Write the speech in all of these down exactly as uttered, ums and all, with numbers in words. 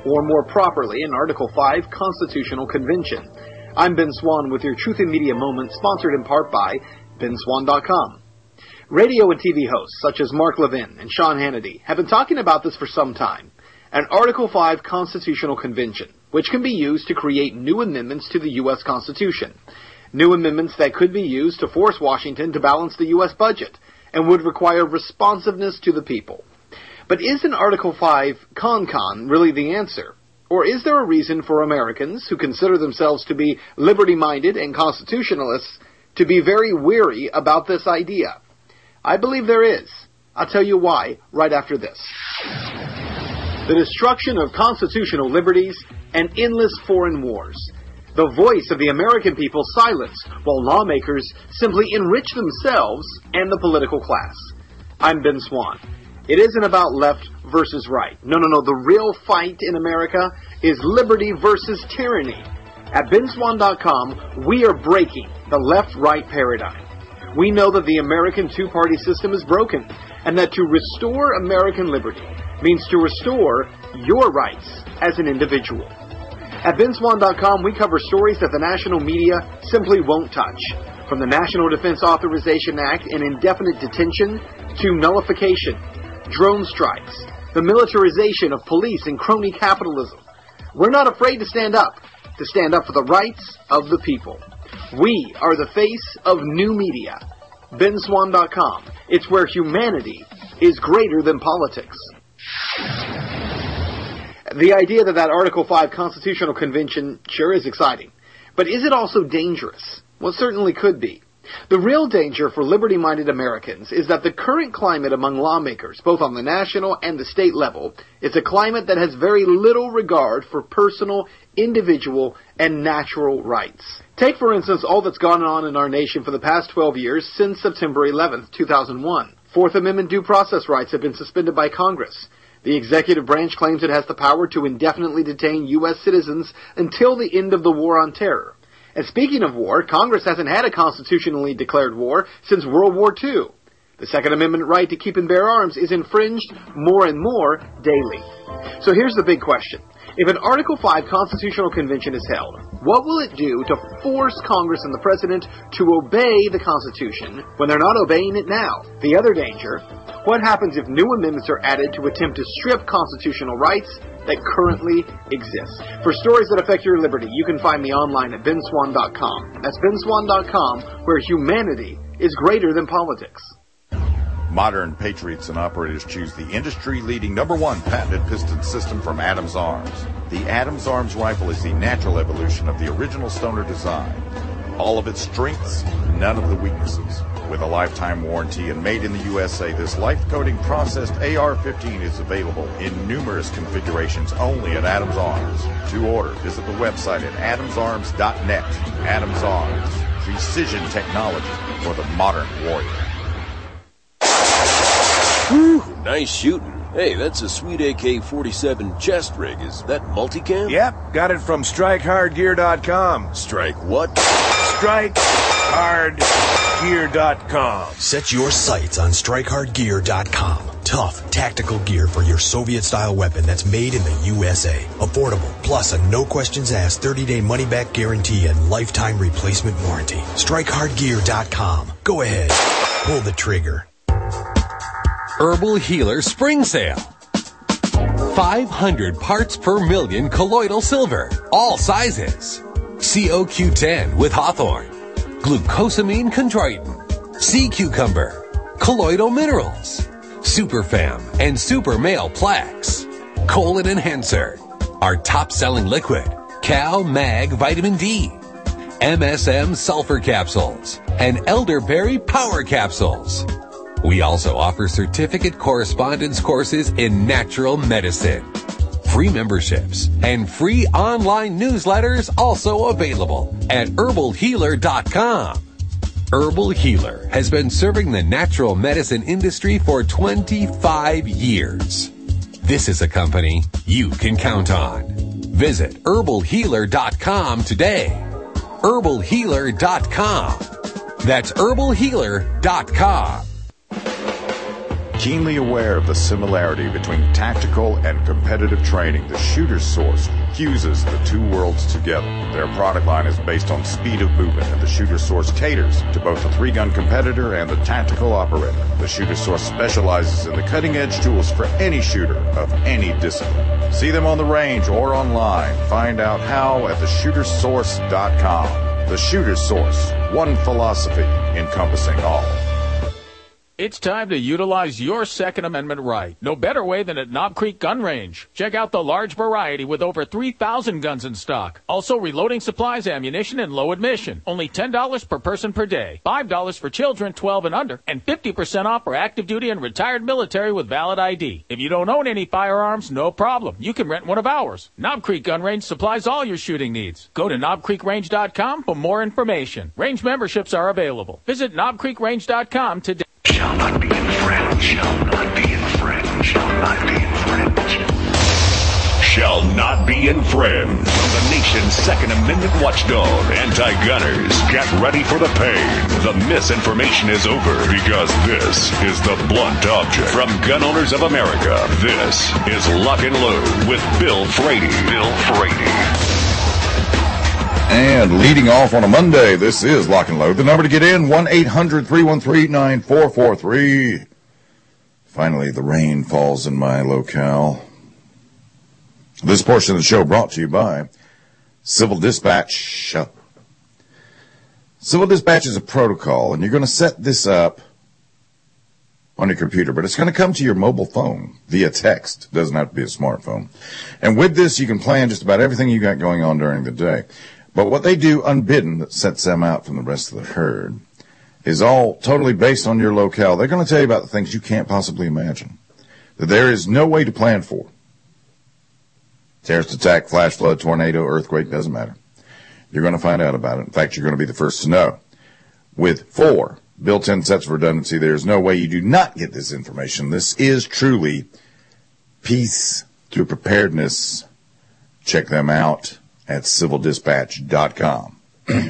or more properly, an Article five constitutional convention. I'm Ben Swan with your Truth in Media Moment, sponsored in part by Ben Swan dot com. Radio and T V hosts such as Mark Levin and Sean Hannity have been talking about this for some time. An Article five constitutional convention, which can be used to create new amendments to the U S Constitution. New amendments that could be used to force Washington to balance the U S budget and would require responsiveness to the people. But is an Article five con-con really the answer? Or is there a reason for Americans who consider themselves to be liberty-minded and constitutionalists to be very weary about this idea? I believe there is. I'll tell you why right after this. The destruction of constitutional liberties and endless foreign wars. The voice of the American people silenced while lawmakers simply enrich themselves and the political class. I'm Ben Swan. It isn't about left versus right. No, no, no. The real fight in America is liberty versus tyranny. At Ben Swan dot com, we are breaking the left-right paradigm. We know that the American two-party system is broken, and that to restore American liberty means to restore your rights as an individual. At Ben Swan dot com, we cover stories that the national media simply won't touch. From the National Defense Authorization Act and indefinite detention to nullification, drone strikes, the militarization of police and crony capitalism. We're not afraid to stand up, to stand up for the rights of the people. We are the face of new media. Ben Swan dot com. It's where humanity is greater than politics. The idea that that Article five Constitutional Convention sure is exciting. But is it also dangerous? Well, it certainly could be. The real danger for liberty-minded Americans is that the current climate among lawmakers, both on the national and the state level, is a climate that has very little regard for personal, individual, and natural rights. Take, for instance, all that's gone on in our nation for the past twelve years since September eleventh, two thousand one. Fourth Amendment due process rights have been suspended by Congress. The executive branch claims it has the power to indefinitely detain U S citizens until the end of the war on terror. And speaking of war, Congress hasn't had a constitutionally declared war since World War Two. The Second Amendment right to keep and bear arms is infringed more and more daily. So here's the big question. If an Article five Constitutional Convention is held, what will it do to force Congress and the President to obey the Constitution when they're not obeying it now? The other danger, what happens if new amendments are added to attempt to strip constitutional rights that currently exist? For stories that affect your liberty, you can find me online at Ben Swan dot com. That's Ben Swan dot com, where humanity is greater than politics. Modern patriots and operators choose the industry-leading number one patented piston system from Adams Arms. The Adams Arms rifle is the natural evolution of the original Stoner design. All of its strengths, none of the weaknesses. With a lifetime warranty and made in the U S A, this life-coating processed A R fifteen is available in numerous configurations only at Adams Arms. To order, visit the website at adams arms dot net. Adams Arms, precision technology for the modern warrior. Whew, nice shooting. Hey, that's a sweet A K forty-seven chest rig. Is that multicam? Yep, got it from strike hard gear dot com. Strike what? strike hard gear dot com. Set your sights on strike hard gear dot com. Tough, tactical gear for your Soviet-style weapon that's made in the U S A. Affordable, plus a no-questions-asked thirty-day money-back guarantee and lifetime replacement warranty. strike hard gear dot com. Go ahead, pull the trigger. Herbal Healer Spring Sale. five hundred parts per million colloidal silver. All sizes. C O Q ten with Hawthorne. Glucosamine chondroitin. Sea cucumber. Colloidal minerals. Superfam and Super Male Plaques. Colon Enhancer. Our top-selling liquid. Cal Mag Vitamin D. M S M Sulfur Capsules. And Elderberry Power Capsules. We also offer certificate correspondence courses in natural medicine. Free memberships and free online newsletters also available at herbal healer dot com. Herbal Healer has been serving the natural medicine industry for twenty-five years. This is a company you can count on. Visit herbal healer dot com today. herbal healer dot com. That's herbal healer dot com. Keenly aware of the similarity between tactical and competitive training, the Shooter's Source fuses the two worlds together. Their product line is based on speed of movement, and the Shooter's Source caters to both the three-gun competitor and the tactical operator. The Shooter's Source specializes in the cutting-edge tools for any shooter of any discipline. See them on the range or online. Find out how at the shooters source dot com. The Shooter's Source, one philosophy encompassing all. It's time to utilize your Second Amendment right. No better way than at Knob Creek Gun Range. Check out the large variety with over three thousand guns in stock. Also reloading supplies, ammunition, and low admission. Only ten dollars per person per day. five dollars for children twelve and under. And fifty percent off for active duty and retired military with valid I D. If you don't own any firearms, no problem. You can rent one of ours. Knob Creek Gun Range supplies all your shooting needs. Go to knob creek range dot com for more information. Range memberships are available. Visit knob creek range dot com today. Shall not be infringed. Shall not be infringed. Shall not be infringed. Shall not be infringed. From the nation's Second Amendment watchdog, anti-gunners, get ready for the pain. The misinformation is over because this is the blunt object. From Gun Owners of America, this is Lock and Load with Bill Frady. Bill Frady. And leading off on a Monday, this is Lock and Load. The number to get in, one eight hundred three one three nine four four three. Finally, the rain falls in my locale. This portion of the show brought to you by Civil Dispatch. Civil Dispatch is a protocol, and you're going to set this up on your computer, but it's going to come to your mobile phone via text. It doesn't have to be a smartphone. And with this, you can plan just about everything you got going on during the day. But what they do unbidden that sets them out from the rest of the herd is all totally based on your locale. They're going to tell you about the things you can't possibly imagine, that there is no way to plan for. Terrorist attack, flash flood, tornado, earthquake, doesn't matter. You're going to find out about it. In fact, you're going to be the first to know. With four built-in sets of redundancy, there is no way you do not get this information. This is truly peace through preparedness. Check them out at civil dispatch dot com.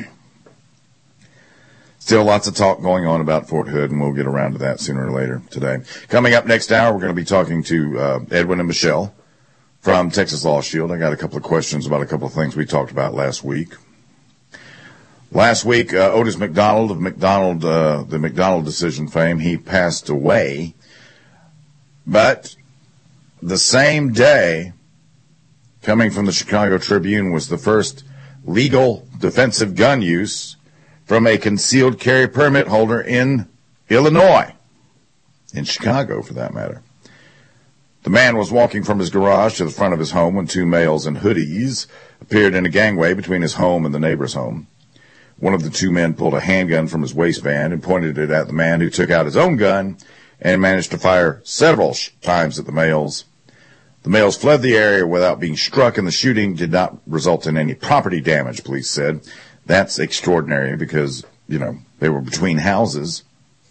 Still lots of talk going on about Fort Hood, and we'll get around to that sooner or later today. Coming up next hour, we're going to be talking to uh, Edwin and Michelle from Texas Law Shield. I got a couple of questions about a couple of things we talked about last week. Last week, uh, Otis McDonald of McDonald, uh, the McDonald decision fame, he passed away. But the same day, coming from the Chicago Tribune, was the first legal defensive gun use from a concealed carry permit holder in Illinois, in Chicago for that matter. The man was walking from his garage to the front of his home when two males in hoodies appeared in a gangway between his home and the neighbor's home. One of the two men pulled a handgun from his waistband and pointed it at the man, who took out his own gun and managed to fire several times at the males. The males fled the area without being struck, and the shooting did not result in any property damage, police said. That's extraordinary because, you know, they were between houses.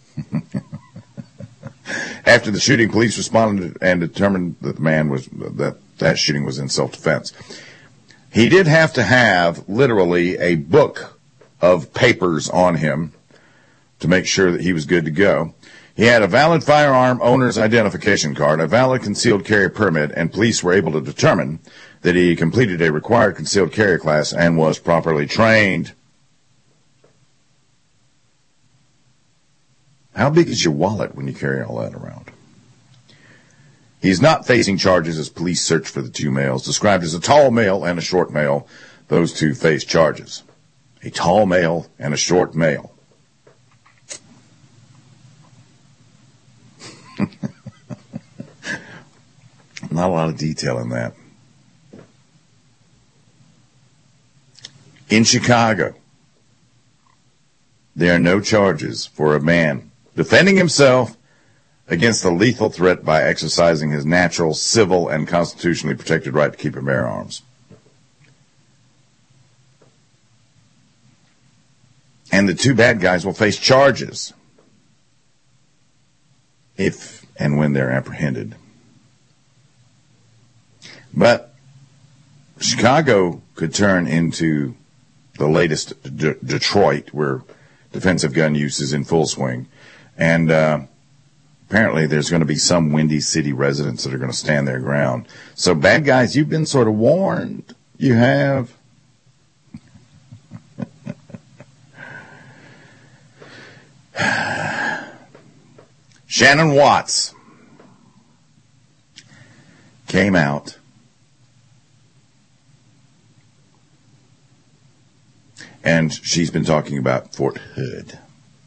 After the shooting, police responded and determined that the man was, that that shooting was in self-defense. He did have to have literally a book of papers on him to make sure that he was good to go. He had a valid firearm owner's identification card, a valid concealed carry permit, and police were able to determine that he completed a required concealed carry class and was properly trained. How big is your wallet when you carry all that around? He's not facing charges as police search for the two males. Described as a tall male and a short male, those two face charges. A tall male and a short male. Not a lot of detail in that. In Chicago, there are no charges for a man defending himself against a lethal threat by exercising his natural, civil, and constitutionally protected right to keep and bear arms. And the two bad guys will face charges if and when they're apprehended. But Chicago could turn into the latest D- Detroit, where defensive gun use is in full swing. And uh, apparently there's going to be some Windy City residents that are going to stand their ground. So, bad guys, you've been sort of warned. You have. Shannon Watts came out and she's been talking about Fort Hood.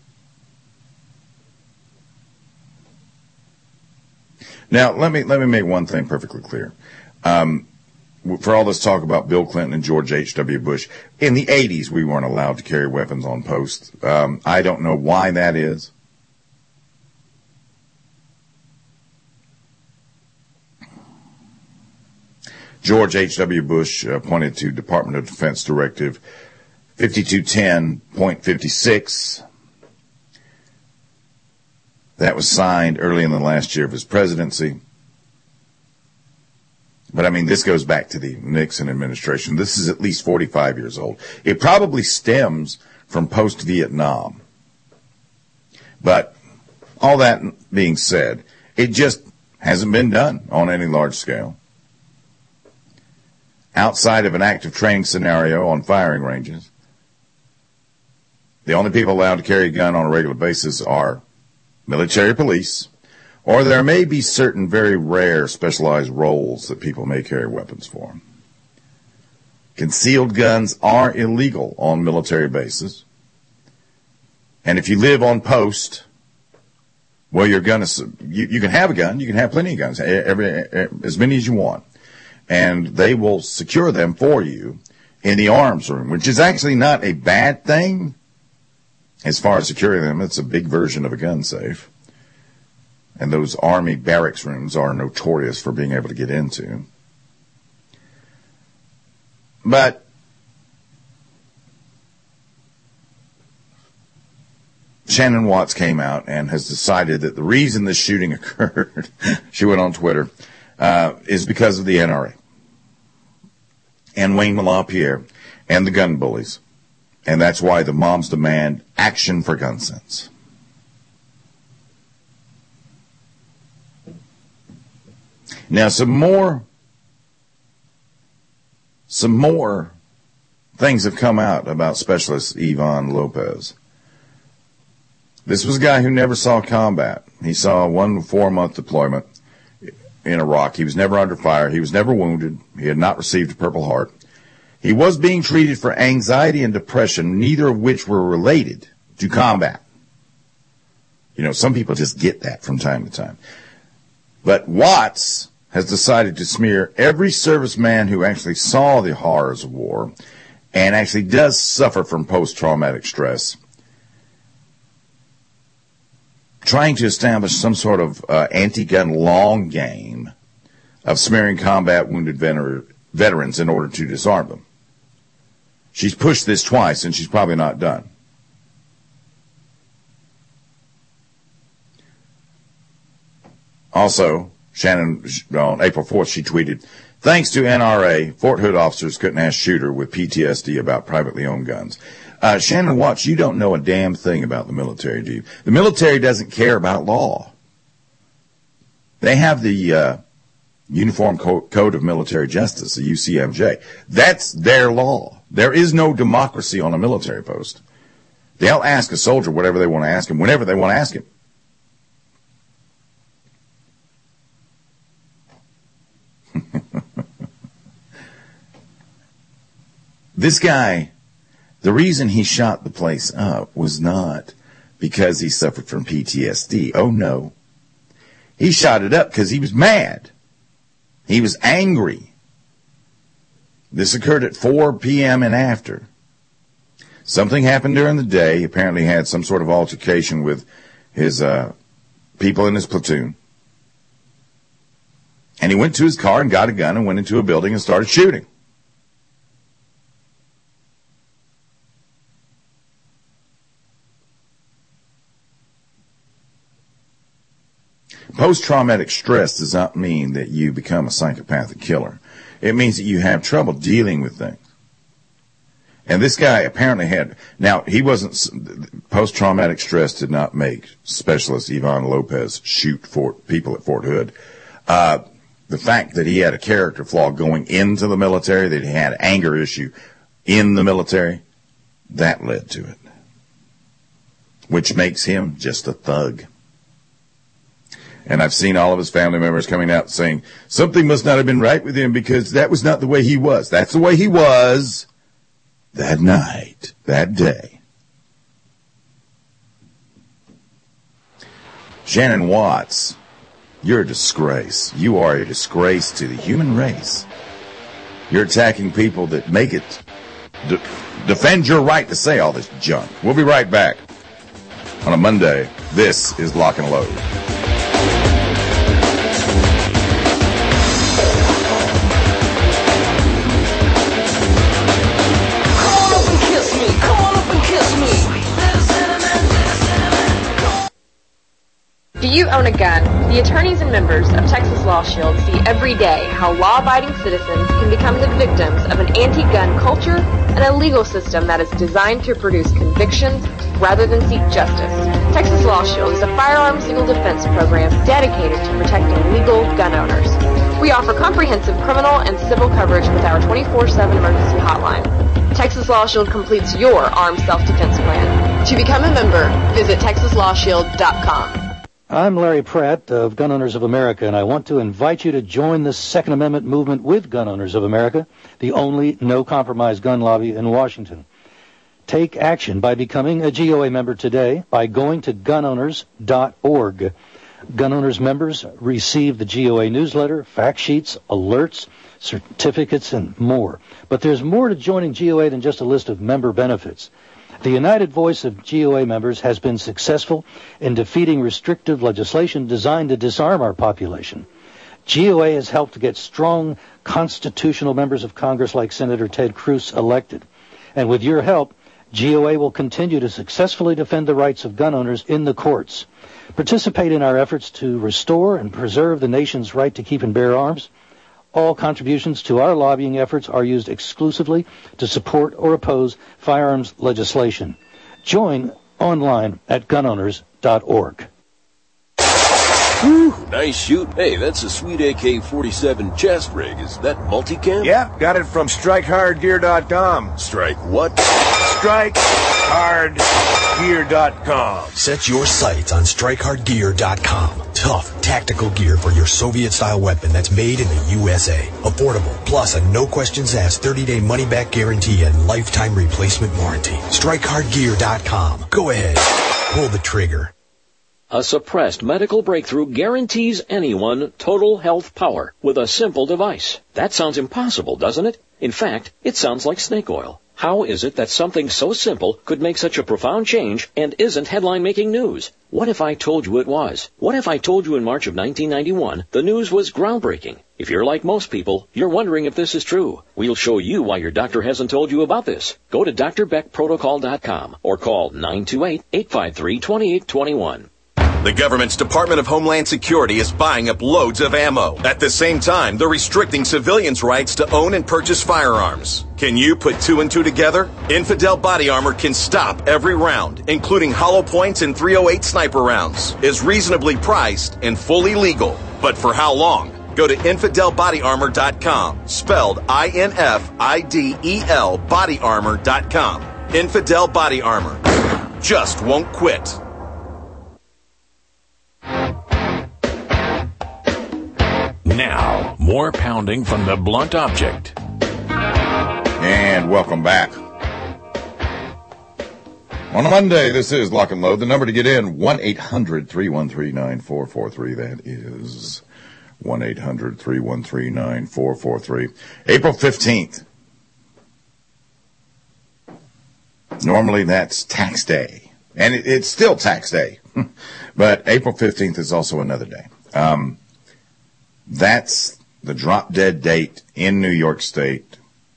Now, let me let me make one thing perfectly clear. Um, for all this talk about Bill Clinton and George H W. Bush, in the eighties, we weren't allowed to carry weapons on post. Um, I don't know why that is. George H W. Bush uh, pointed to Department of Defense Directive fifty-two ten point fifty-six. That was signed early in the last year of his presidency. But, I mean, this goes back to the Nixon administration. This is at least forty-five years old. It probably stems from post-Vietnam. But all that being said, it just hasn't been done on any large scale. Outside of an active training scenario on firing ranges, the only people allowed to carry a gun on a regular basis are military police, or there may be certain very rare specialized roles that people may carry weapons for. Concealed guns are illegal on military bases. And if you live on post, well, your gun is, you, you can have a gun, you can have plenty of guns, every, as many as you want. And they will secure them for you in the arms room, which is actually not a bad thing. As far as securing them, it's a big version of a gun safe. And those Army barracks rooms are notorious for being able to get into. But Shannon Watts came out and has decided that the reason this shooting occurred, she went on Twitter, uh, is because of the N R A and Wayne LaPierre and the gun bullies. And that's why the moms demand action for gun sense. Now, some more, some more things have come out about Specialist Ivan Lopez. This was a guy who never saw combat. He saw one four-month deployment in Iraq. He was never under fire. He was never wounded. He had not received a Purple Heart. He was being treated for anxiety and depression, neither of which were related to combat. You know, some people just get that from time to time. But Watts has decided to smear every serviceman who actually saw the horrors of war and actually does suffer from post-traumatic stress, trying to establish some sort of uh, anti-gun long game of smearing combat wounded veter- veterans in order to disarm them. She's pushed this twice, and she's probably not done. Also, Shannon, on April fourth, she tweeted, thanks to N R A, Fort Hood officers couldn't ask shooter with P T S D about privately owned guns. Uh, Shannon Watts, you don't know a damn thing about the military, do you? The military doesn't care about law. They have the uh, Uniform Co- Code of Military Justice, the U C M J. That's their law. There is no democracy on a military post. They'll ask a soldier whatever they want to ask him, whenever they want to ask him. This guy, the reason he shot the place up was not because he suffered from P T S D. Oh, no. He shot it up because he was mad. He was angry. This occurred at four p.m. and after. Something happened during the day. He apparently had some sort of altercation with his uh, people in his platoon. And he went to his car and got a gun and went into a building and started shooting. Post-traumatic stress does not mean that you become a psychopathic killer. It means that you have trouble dealing with things. And this guy apparently had, now he wasn't, post-traumatic stress did not make Specialist Ivan Lopez shoot Fort, people at Fort Hood. Uh, the fact that he had a character flaw going into the military, that he had anger issue in the military, that led to it. Which makes him just a thug. And I've seen all of his family members coming out saying, something must not have been right with him because that was not the way he was. That's the way he was that night, that day. Shannon Watts, you're a disgrace. You are a disgrace to the human race. You're attacking people that make it, de- defend your right to say all this junk. We'll be right back on a Monday. This is Lock and Load. Do you own a gun? The attorneys and members of Texas Law Shield see every day how law-abiding citizens can become the victims of an anti-gun culture and a legal system that is designed to produce convictions rather than seek justice. Texas Law Shield is a firearms legal defense program dedicated to protecting legal gun owners. We offer comprehensive criminal and civil coverage with our twenty-four seven emergency hotline. Texas Law Shield completes your armed self-defense plan. To become a member, visit texas law shield dot com. I'm Larry Pratt of Gun Owners of America, and I want to invite you to join the Second Amendment movement with Gun Owners of America, the only no-compromise gun lobby in Washington. Take action by becoming a G O A member today by going to gun owners dot org. Gun Owners members receive the G O A newsletter, fact sheets, alerts, certificates, and more. But there's more to joining G O A than just a list of member benefits. The united voice of G O A members has been successful in defeating restrictive legislation designed to disarm our population. G O A has helped to get strong constitutional members of Congress like Senator Ted Cruz elected. And with your help, G O A will continue to successfully defend the rights of gun owners in the courts. Participate in our efforts to restore and preserve the nation's right to keep and bear arms. All contributions to our lobbying efforts are used exclusively to support or oppose firearms legislation. Join online at gun owners dot org. Whew, nice shoot. Hey, that's a sweet A K forty-seven chest rig. Is that multicam? Yeah, got it from strike hard gear dot com. Strike what? strike hard gear dot com. Set your sights on strike hard gear dot com. Tough, tactical gear for your Soviet-style weapon that's made in the U S A. Affordable, plus a no-questions-asked thirty-day money-back guarantee and lifetime replacement warranty. strike hard gear dot com. Go ahead. Pull the trigger. A suppressed medical breakthrough guarantees anyone total health power with a simple device. That sounds impossible, doesn't it? In fact, it sounds like snake oil. How is it that something so simple could make such a profound change and isn't headline-making news? What if I told you it was? What if I told you in March of nineteen ninety-one the news was groundbreaking? If you're like most people, you're wondering if this is true. We'll show you why your doctor hasn't told you about this. Go to D R Beck Protocol dot com or call nine two eight, eight five three, two eight two one. The government's Department of Homeland Security is buying up loads of ammo. At the same time, they're restricting civilians' rights to own and purchase firearms. Can you put two and two together? Infidel Body Armor can stop every round, including hollow points and three oh eight sniper rounds, is reasonably priced and fully legal. But for how long? Go to infidel body armor dot com, spelled I N F I D E L body armor dot com. Infidel Body Armor. Just won't quit. Now, more pounding from the blunt object. And welcome back. On a Monday, this is Lock and Load. The number to get in, one eight hundred, three one three, nine four four three. That is one eight hundred, three one three, nine four four three. April fifteenth. Normally that's tax day. And it, it's still tax day. But April fifteenth is also another day. Um, that's the drop dead date in New York State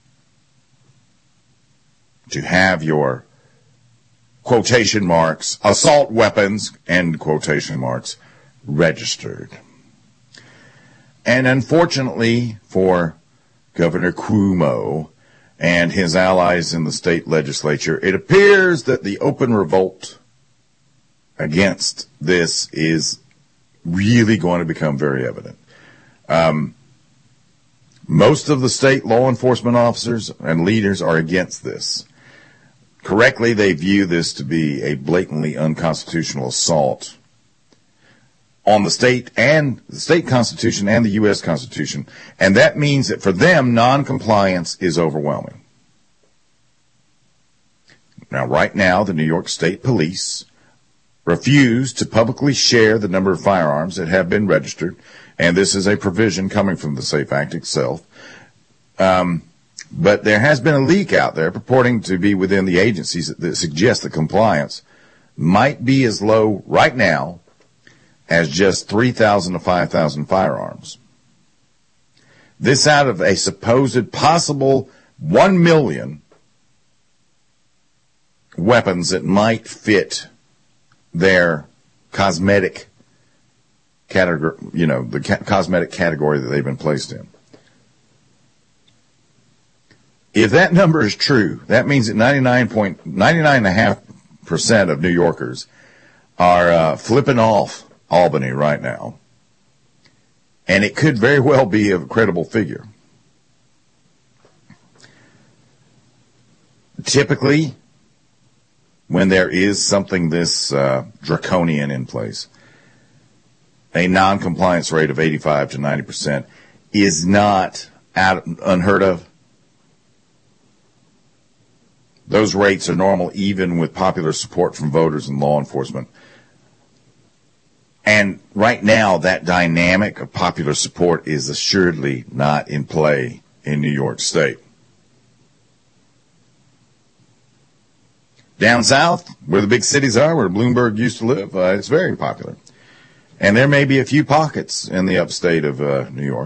to have your quotation marks, assault weapons, end quotation marks, registered. And unfortunately for Governor Cuomo and his allies in the state legislature, it appears that the open revolt against this is really going to become very evident. Um, most of the state law enforcement officers and leaders are against this. Correctly, they view this to be a blatantly unconstitutional assault on the state and the state constitution and the U S Constitution, and that means that for them, noncompliance is overwhelming. Now, right now, the New York State Police refuse to publicly share the number of firearms that have been registered, and this is a provision coming from the SAFE Act itself. Um, but there has been a leak out there purporting to be within the agencies that, that suggests that compliance might be as low right now as just three thousand to five thousand firearms. This out of a supposed possible one million weapons that might fit their cosmetic category, you know, the ca- cosmetic category that they've been placed in. If that number is true, that means that ninety-nine point nine nine point five percent of New Yorkers are uh, flipping off Albany right now. And it could very well be a credible figure. Typically, when there is something this uh, draconian in place, a non-compliance rate of eighty-five to ninety percent is not out, unheard of. Those rates are normal even with popular support from voters and law enforcement. And right now, that dynamic of popular support is assuredly not in play in New York State. Down south, where the big cities are, where Bloomberg used to live, uh, it's very popular. And there may be a few pockets in the upstate of uh, New York.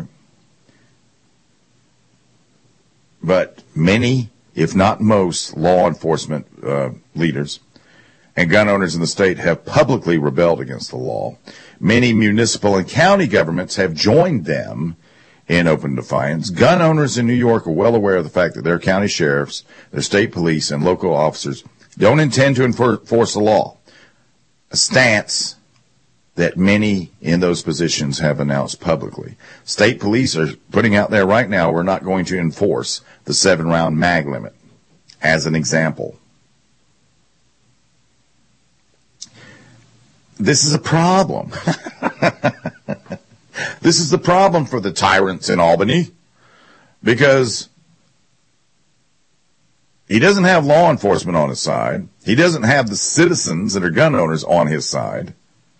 But many, if not most, law enforcement uh, leaders and gun owners in the state have publicly rebelled against the law. Many municipal and county governments have joined them in open defiance. Gun owners in New York are well aware of the fact that their county sheriffs, their state police, and local officers don't intend to enforce the law, a stance that many in those positions have announced publicly. State police are putting out there right now, we're not going to enforce the seven-round mag limit, as an example. This is a problem. This is the problem for the tyrants in Albany, because he doesn't have law enforcement on his side. He doesn't have the citizens that are gun owners on his side.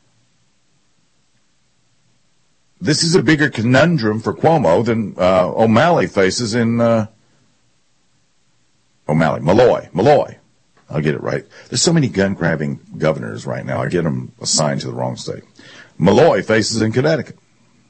This is a bigger conundrum for Cuomo than uh, O'Malley faces in uh, O'Malley, Malloy, Malloy. I'll get it right. There's so many gun-grabbing governors right now. I get them assigned to the wrong state. Malloy faces in Connecticut.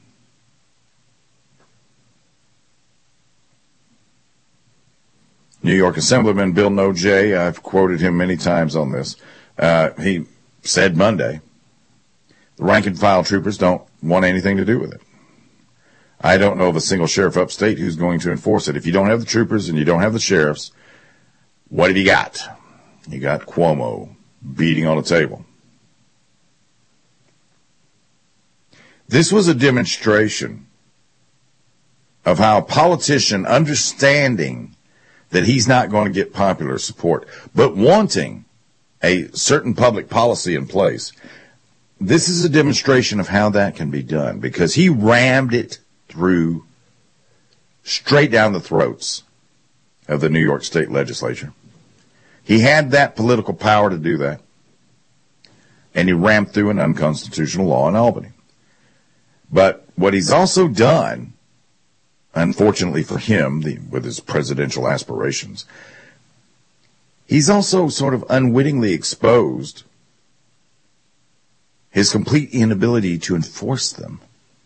New York Assemblyman Bill Noje, I've quoted him many times on this. Uh, he said Monday, the rank-and-file troopers don't want anything to do with it. I don't know of a single sheriff upstate who's going to enforce it. If you don't have the troopers and you don't have the sheriffs, what have you got? You got Cuomo beating on the table. This was a demonstration of how a politician understanding that he's not going to get popular support, but wanting a certain public policy in place. This is a demonstration of how that can be done, because he rammed it through straight down the throats of the New York State Legislature. He had that political power to do that, and he rammed through an unconstitutional law in Albany. But what he's also done, unfortunately for him, the, with his presidential aspirations, he's also sort of unwittingly exposed his complete inability to enforce them.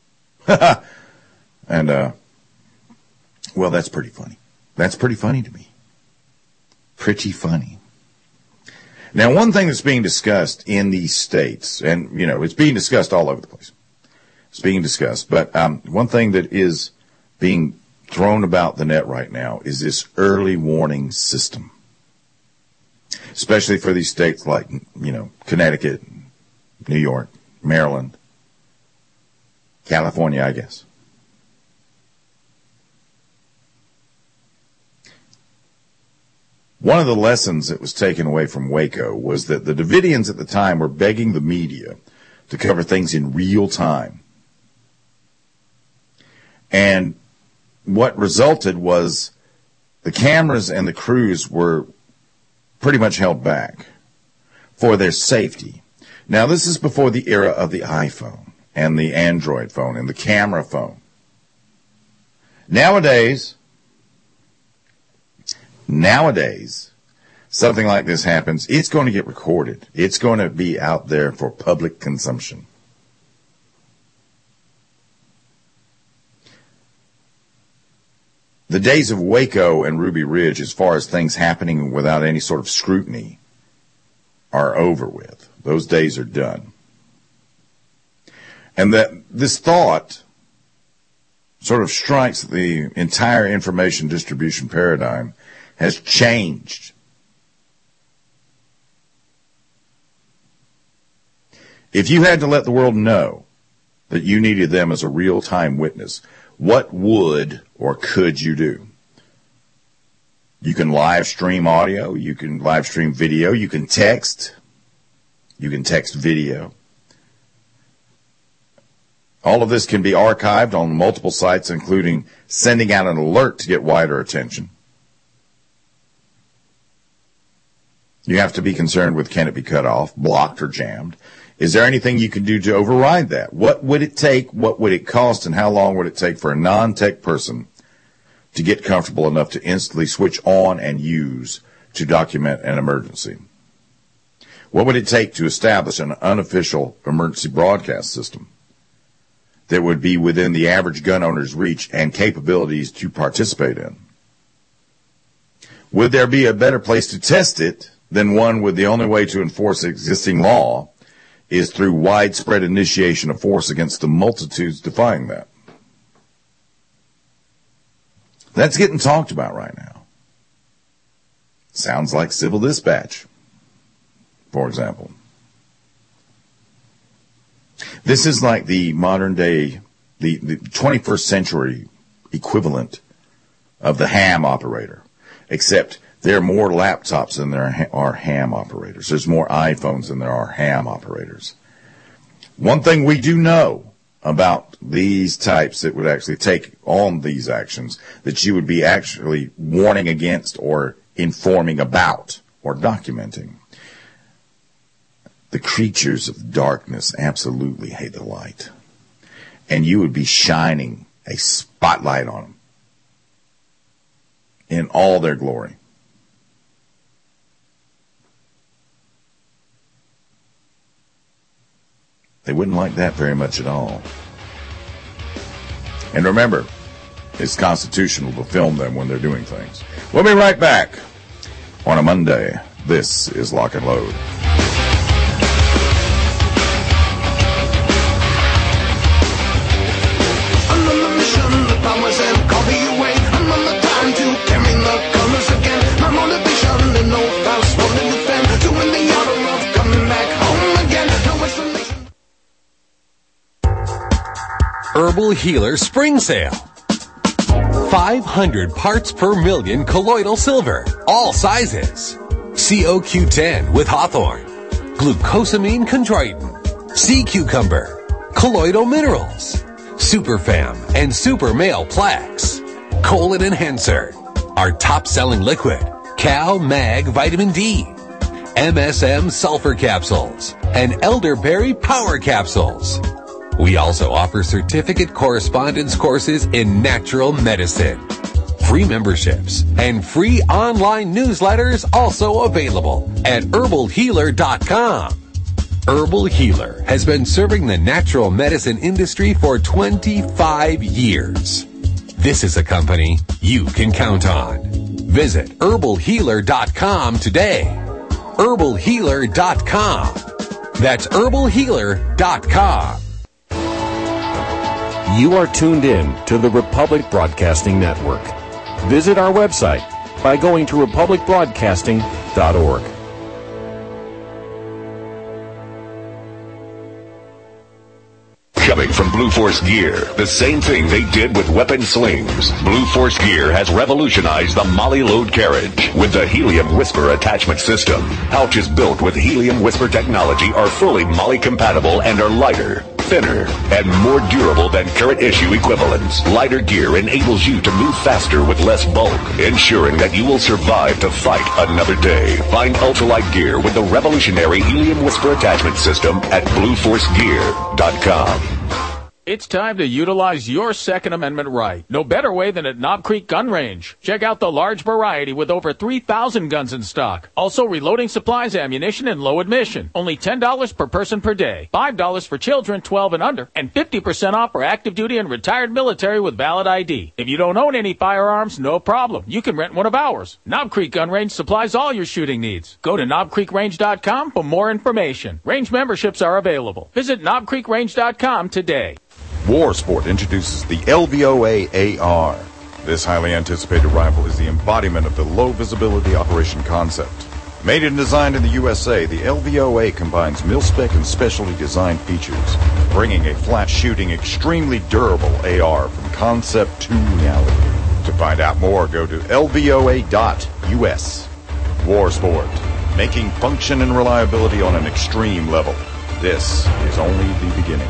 And, uh, well, that's pretty funny. That's pretty funny to me. Pretty funny. Now, one thing that's being discussed in these states, and, you know, it's being discussed all over the place. It's being discussed. But um, one thing that is being thrown about the net right now is this early warning system, especially for these states like, you know, Connecticut, New York, Maryland, California, I guess. One of the lessons that was taken away from Waco was that the Davidians at the time were begging the media to cover things in real time. And what resulted was the cameras and the crews were pretty much held back for their safety. Now, this is before the era of the iPhone and the Android phone and the camera phone. Nowadays, nowadays, something like this happens, it's going to get recorded. It's going to be out there for public consumption. The days of Waco and Ruby Ridge, as far as things happening without any sort of scrutiny, are over with. Those days are done. And that this thought sort of strikes the entire information distribution paradigm has changed. If you had to let the world know that you needed them as a real-time witness, what would or could you do? You can live stream audio, you can live stream video, you can text, you can text video. All of this can be archived on multiple sites, including sending out an alert to get wider attention. You have to be concerned with, can it be cut off, blocked, or jammed? Is there anything you can do to override that? What would it take, what would it cost, and how long would it take for a non-tech person to get comfortable enough to instantly switch on and use to document an emergency? What would it take to establish an unofficial emergency broadcast system that would be within the average gun owner's reach and capabilities to participate in? Would there be a better place to test it than one with the only way to enforce existing law is through widespread initiation of force against the multitudes defying that? That's getting talked about right now. Sounds like Civil Dispatch, for example. This is like the modern day, the, the twenty-first century equivalent of the ham operator, except there are more laptops than there are ham operators. There's more iPhones than there are ham operators. One thing we do know about these types that would actually take on these actions, that you would be actually warning against or informing about or documenting. The creatures of darkness absolutely hate the light. And you would be shining a spotlight on them in all their glory. They wouldn't like that very much at all. And remember, it's constitutional to film them when they're doing things. We'll be right back on a Monday. This is Lock and Load. Herbal Healer Spring Sale. five hundred parts per million colloidal silver. All sizes. C O Q ten with Hawthorne. Glucosamine chondroitin. Sea cucumber. Colloidal minerals. Superfam and Super Male Plaques. Colon Enhancer. Our top-selling liquid. Cal Mag Vitamin D. M S M Sulfur Capsules. And Elderberry Power Capsules. We also offer certificate correspondence courses in natural medicine. Free memberships and free online newsletters also available at herbal healer dot com. Herbal Healer has been serving the natural medicine industry for twenty-five years. This is a company you can count on. Visit herbal healer dot com today. herbal healer dot com. That's herbal healer dot com. You are tuned in to the Republic Broadcasting Network. Visit our website by going to republic broadcasting dot org. Coming from Blue Force Gear, the same thing they did with weapon slings. Blue Force Gear has revolutionized the Molly load carriage with the Helium Whisper attachment system. Pouches built with Helium Whisper technology are fully Molly compatible and are lighter, thinner, and more durable than current issue equivalents. Lighter gear enables you to move faster with less bulk, ensuring that you will survive to fight another day. Find ultralight gear with the revolutionary Helium Whisper attachment system at blue force gear dot com. It's time to utilize your Second Amendment right. No better way than at Knob Creek Gun Range. Check out the large variety with over three thousand guns in stock. Also reloading supplies, ammunition, and low admission. Only ten dollars per person per day. five dollars for children twelve and under. And fifty percent off for active duty and retired military with valid I D. If you don't own any firearms, no problem. You can rent one of ours. Knob Creek Gun Range supplies all your shooting needs. Go to knob creek range dot com for more information. Range memberships are available. Visit knob creek range dot com today. War Sport introduces the L V O A A R. This highly anticipated rifle is the embodiment of the low-visibility operation concept. Made and designed in the U S A, the L V O A combines mil-spec and specially designed features, bringing a flat-shooting, extremely durable A R from concept to reality. To find out more, go to L V O A dot U S. War Sport, making function and reliability on an extreme level. This is only the beginning.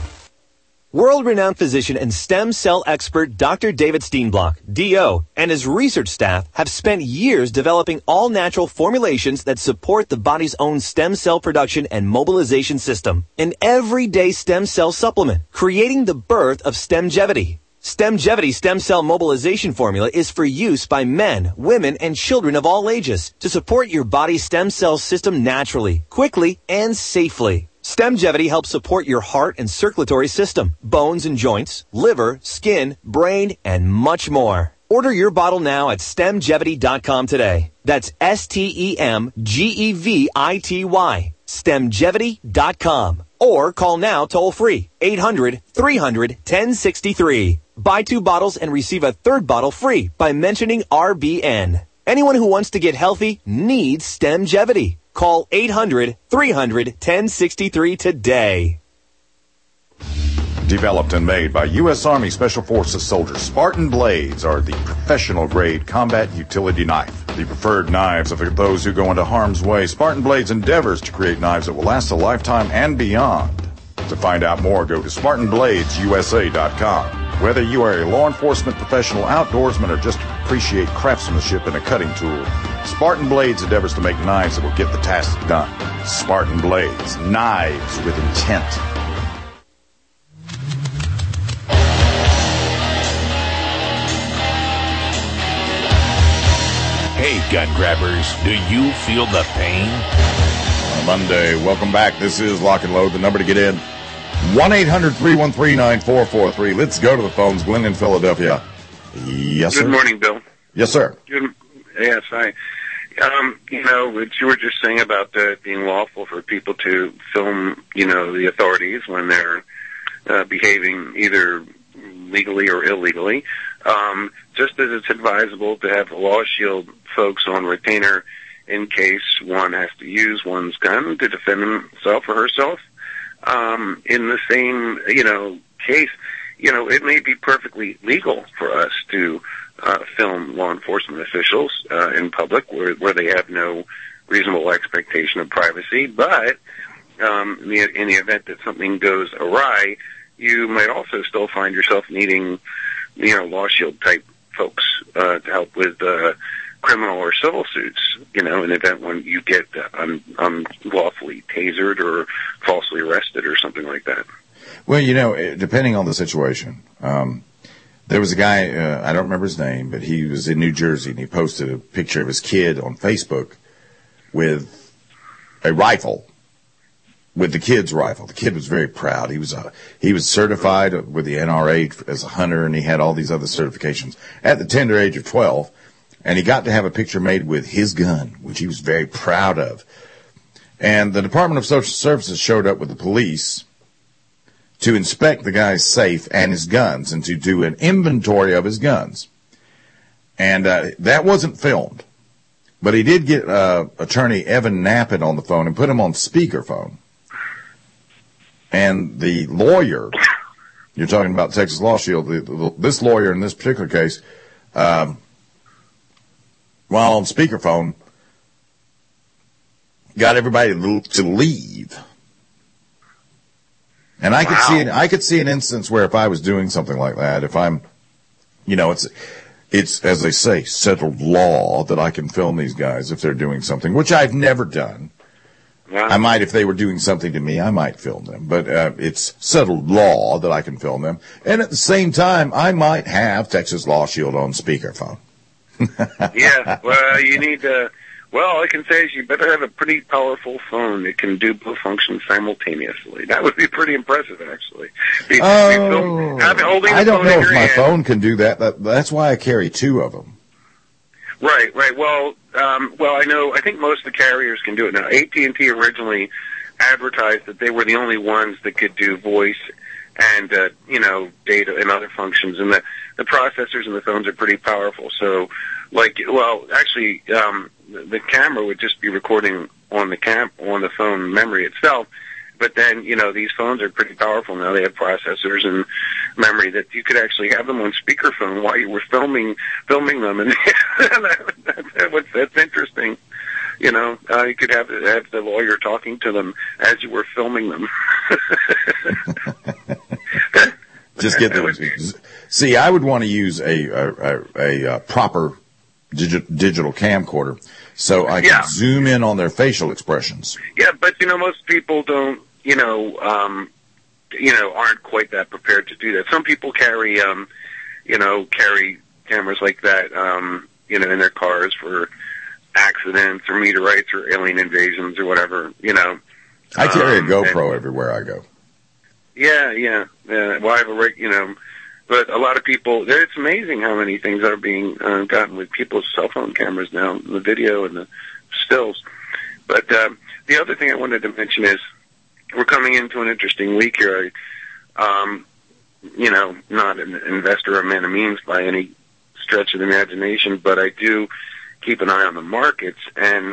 World-renowned physician and stem cell expert Doctor David Steenblock, D O, and his research staff have spent years developing all-natural formulations that support the body's own stem cell production and mobilization system. An everyday stem cell supplement, creating the birth of Stemgevity. Stemgevity stem cell mobilization formula is for use by men, women, and children of all ages to support your body's stem cell system naturally, quickly, and safely. Stemgevity helps support your heart and circulatory system, bones and joints, liver, skin, brain, and much more. Order your bottle now at stemgevity dot com today. That's S T E M G E V I T Y. stemgevity dot com. Or call now toll free, eight hundred, three hundred, ten sixty-three. Buy two bottles and receive a third bottle free by mentioning R B N. Anyone who wants to get healthy needs Stemgevity. Call eight hundred, three hundred, ten sixty-three today. Developed and made by U S Army Special Forces soldiers, Spartan Blades are the professional-grade combat utility knife. The preferred knives of those who go into harm's way, Spartan Blades endeavors to create knives that will last a lifetime and beyond. To find out more, go to Spartan Blades U S A dot com. Whether you are a law enforcement professional, outdoorsman, or just appreciate craftsmanship in a cutting tool, Spartan Blades endeavors to make knives that will get the task done. Spartan Blades, knives with intent. Hey, gun grabbers, do you feel the pain? On Monday, welcome back. This is Lock and Load. The number to get in, one eight hundred, three one three, nine four four three. Let's go to the phones. Glenn in Philadelphia. Yes, sir. Good morning, Bill. Yes, sir. Good. Yes, I. Um, you know, what you were just saying about uh, being lawful for people to film, you know, the authorities when they're uh, behaving either legally or illegally. Um, just as it's advisable to have Law Shield folks on retainer in case one has to use one's gun to defend himself or herself. Um, in the same, you know, case, you know, it may be perfectly legal for us to uh, film law enforcement officials uh, in public where, where they have no reasonable expectation of privacy, but um, in, the, in the event that something goes awry, you might also still find yourself needing, you know, Law Shield type folks uh, to help with uh, criminal or civil suits, you know, in the event when you get uh, un- unlawfully tasered or falsely arrested or something like that. Well, you know, depending on the situation, um, there was a guy, uh, I don't remember his name, but he was in New Jersey, and he posted a picture of his kid on Facebook with a rifle, with the kid's rifle. The kid was very proud. He was a, he was certified with the N R A as a hunter, and he had all these other certifications at the tender age of twelve, and he got to have a picture made with his gun, which he was very proud of. And the Department of Social Services showed up with the police to inspect the guy's safe and his guns and to do an inventory of his guns. And uh, that wasn't filmed. But he did get uh, attorney Evan Knappett on the phone and put him on speakerphone. And the lawyer, you're talking about Texas Law Shield, the, the, this lawyer in this particular case, um, while on speakerphone, got everybody to leave. And I wow. could see an, I could see an instance where if I was doing something like that, if I'm, you know, it's, it's, as they say, settled law that I can film these guys if they're doing something, which I've never done. Yeah. I might, if they were doing something to me, I might film them, but uh, it's settled law that I can film them. And at the same time, I might have Texas Law Shield on speakerphone. Yeah, well, you need to, well, all I can say is you better have a pretty powerful phone that can do both functions simultaneously. That would be pretty impressive, actually. Be, oh, be film, have, holding I don't know if my hand. phone can do that. that. That's why I carry two of them. Right, right. Well, um, well, I know, I think most of the carriers can do it now. A T and T originally advertised that they were the only ones that could do voice and, uh, you know, data and other functions, and the, the processors in the phones are pretty powerful. So, like, well, actually, um, the, the camera would just be recording on the cam, on the phone memory itself. But then, you know, these phones are pretty powerful now. They have processors and memory that you could actually have them on speakerphone while you were filming, filming them. And that, that's, that's interesting. You know, uh, you could have, have the lawyer talking to them as you were filming them. Just get them. See, I would want to use a a, a, a, a proper digi- digital camcorder so I can yeah. zoom in on their facial expressions. Yeah, but you know, most people don't. You know, um, you know, aren't quite that prepared to do that. Some people carry, um, you know, carry cameras like that, um, you know, in their cars for accidents or meteorites or alien invasions or whatever. You know, I carry um, a GoPro and, everywhere I go. Yeah, yeah, yeah. Well, I have a, you know, but a lot of people. It's amazing how many things are being uh, gotten with people's cell phone cameras now, the video and the stills. But um, the other thing I wanted to mention is we're coming into an interesting week here. I, um, you know, not an investor or man of means by any stretch of the imagination, but I do keep an eye on the markets, and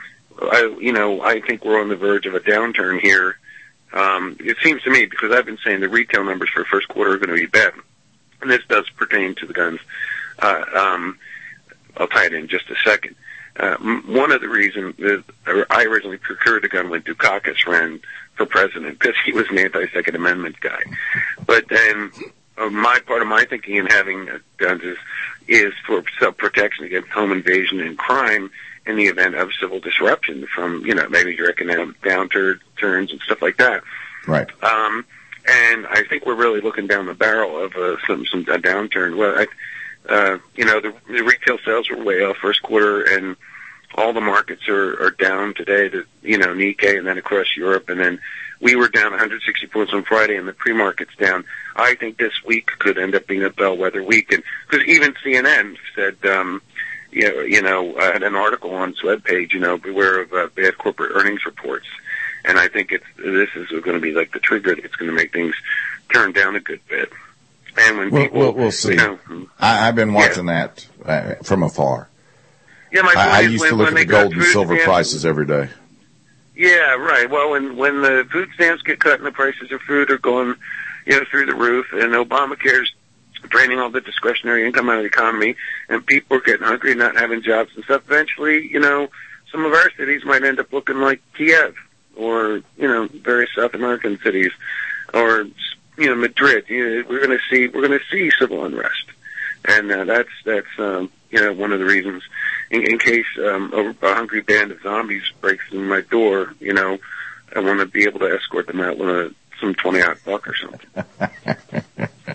I, you know, I think we're on the verge of a downturn here. Um, it seems to me, because I've been saying the retail numbers for the first quarter are going to be bad, and this does pertain to the guns. Uh, um, I'll tie it in just a second. Uh, one of the reasons is I originally procured a gun when Dukakis ran for president because he was an anti-Second Amendment guy. But then uh, my part of my thinking in having uh, guns is, is for self-protection against home invasion and crime in the event of civil disruption from, you know, maybe your economic downturns and stuff like that. Right. Um, and I think we're really looking down the barrel of uh, some, some a downturn. Well, I, uh, you know, the, the retail sales were way off first quarter, and all the markets are, are down today. The, you know, Nikkei and then across Europe, and then we were down one hundred sixty points on Friday, and the pre-market's down. I think this week could end up being a bellwether week, and because even C N N said, um, you know, you know, uh, had an article on its webpage, you know, beware of uh, bad corporate earnings reports, and I think it's this is going to be like the trigger that's going to make things turn down a good bit. And when we'll, people, we'll, we'll see. You know, I, I've been watching yeah. that uh, from afar. Yeah, my point I, I is used when, to look when at the gold and silver stamps, prices every day. Yeah, right. Well, when when the food stamps get cut and the prices of food are going, you know, through the roof, and Obamacare's draining all the discretionary income out of the economy, and people are getting hungry and not having jobs and stuff, eventually, you know, some of our cities might end up looking like Kiev or, you know, various South American cities or, you know, Madrid. You know, we're going to see, we're going to see civil unrest. And uh, that's, that's, um, you know, one of the reasons in, in case um, a, a hungry band of zombies breaks in my door, you know, I want to be able to escort them out with a, some twenty-ounce buck or something.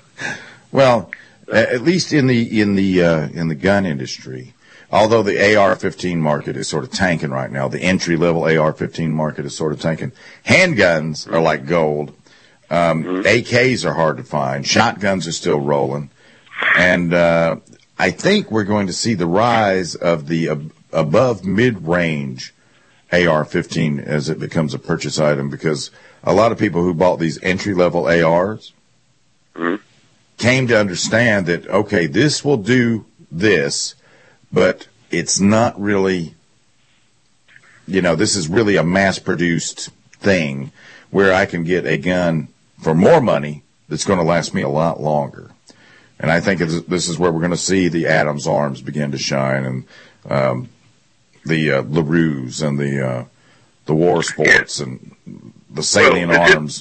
Well, at least in the in the uh, in the gun industry, although the A R fifteen market is sort of tanking right now, the entry level A R fifteen market is sort of tanking. Handguns are like gold. Um, mm-hmm. A Ks are hard to find. Shotguns are still rolling, and uh, I think we're going to see the rise of the ab- above mid range A R fifteen as it becomes a purchase item, because a lot of people who bought these entry-level A Rs mm-hmm. came to understand that, okay, this will do this, but it's not really, you know, this is really a mass-produced thing where I can get a gun for more money that's going to last me a lot longer. And I think it's, this is where we're going to see the Adams Arms begin to shine, and um, the uh, LaRue's and the uh, the War Sports and the Salient well, Arms.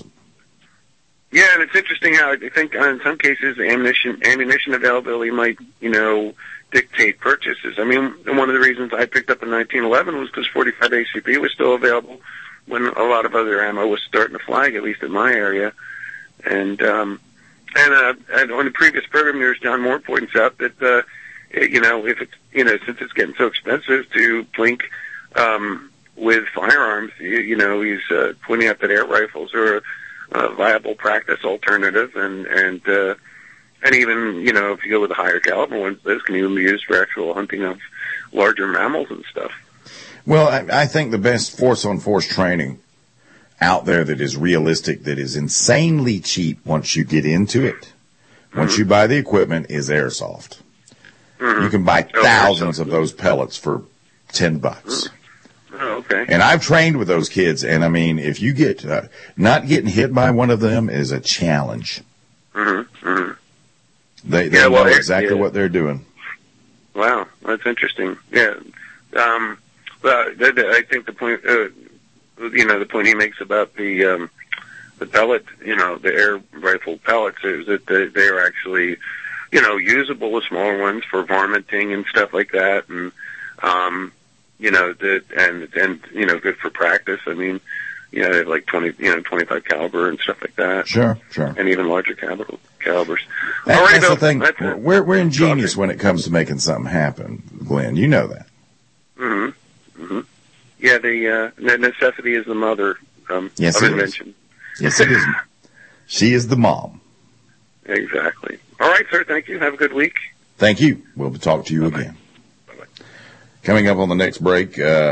Yeah, and it's interesting how I think in some cases ammunition ammunition availability might, you know, dictate purchases. I mean, one of the reasons I picked up a nineteen eleven was because forty-five A C P was still available when a lot of other ammo was starting to flag, at least in my area. And um, and, uh, and on the previous program, there's John Moore points out that uh, it, you know, if it's you know since it's getting so expensive to blink um, with firearms, you, you know, he's uh, pointing out that air rifles are a, a viable practice alternative, and and uh, and even you know if you go with the higher caliber ones, those can even be used for actual hunting of larger mammals and stuff. Well, I, I think the best force-on-force training out there that is realistic, that is insanely cheap once you get into it, once mm-hmm. you buy the equipment, is airsoft. Mm-hmm. You can buy thousands oh, of those pellets for ten bucks. Mm-hmm. Oh, okay. And I've trained with those kids, and I mean, if you get, uh, not getting hit by one of them is a challenge. Mm-hmm. Mm-hmm. They, they yeah, well, know exactly yeah. what they're doing. Wow, that's interesting. Yeah. Um, well, I think the point, uh, you know, the point he makes about the um, the pellet, you know, the air rifle pellets is that they, they are actually, you know, usable with smaller ones for varminting and stuff like that, and um, you know, the, and and you know, good for practice. I mean, you know, they have like twenty, you know, twenty-five caliber and stuff like that. Sure, sure. And even larger caliber calibers. That, All right, that's Bill, the thing. That's we're we're ingenious when it comes to making something happen, Glenn. You know that. Mm-hmm. Mm-hmm. Yeah, the uh, necessity is the mother um, yes, of it invention. Is. Yes, it is. She is the mom. Exactly. All right, sir. Thank you. Have a good week. Thank you. We'll talk to you Bye-bye. again. Bye-bye. Coming up on the next break, uh,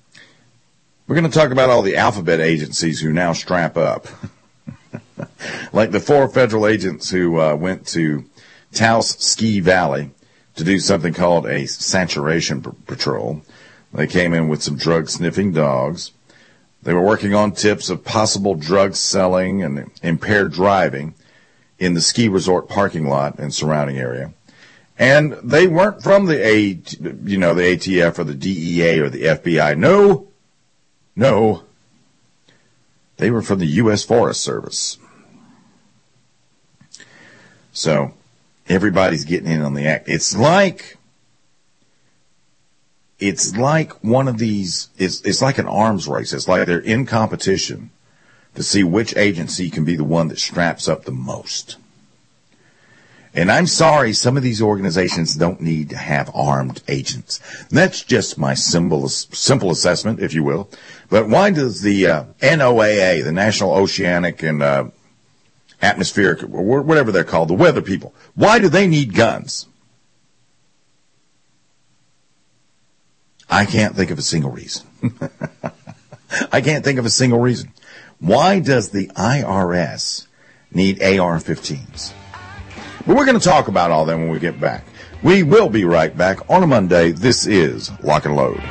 we're going to talk about all the alphabet agencies who now strap up. Like the four federal agents who uh, went to Taos Ski Valley to do something called a saturation p- patrol. They came in with some drug-sniffing dogs. They were working on tips of possible drug selling and impaired driving in the ski resort parking lot and surrounding area. And they weren't from the A, you know, the A T F or the D E A or the F B I. No, no. They were from the U S Forest Service. So everybody's getting in on the act. It's like... It's like one of these, it's, it's like an arms race. It's like they're in competition to see which agency can be the one that straps up the most. And I'm sorry, some of these organizations don't need to have armed agents. That's just my simple, simple assessment, if you will. But why does the uh, N O A A, the National Oceanic and uh, Atmospheric, or whatever they're called, the weather people, why do they need guns? I can't think of a single reason. I can't think of a single reason. Why does the I R S need A R fifteens? But we're going to talk about all that when we get back. We will be right back on a Monday. This is Lock and Load.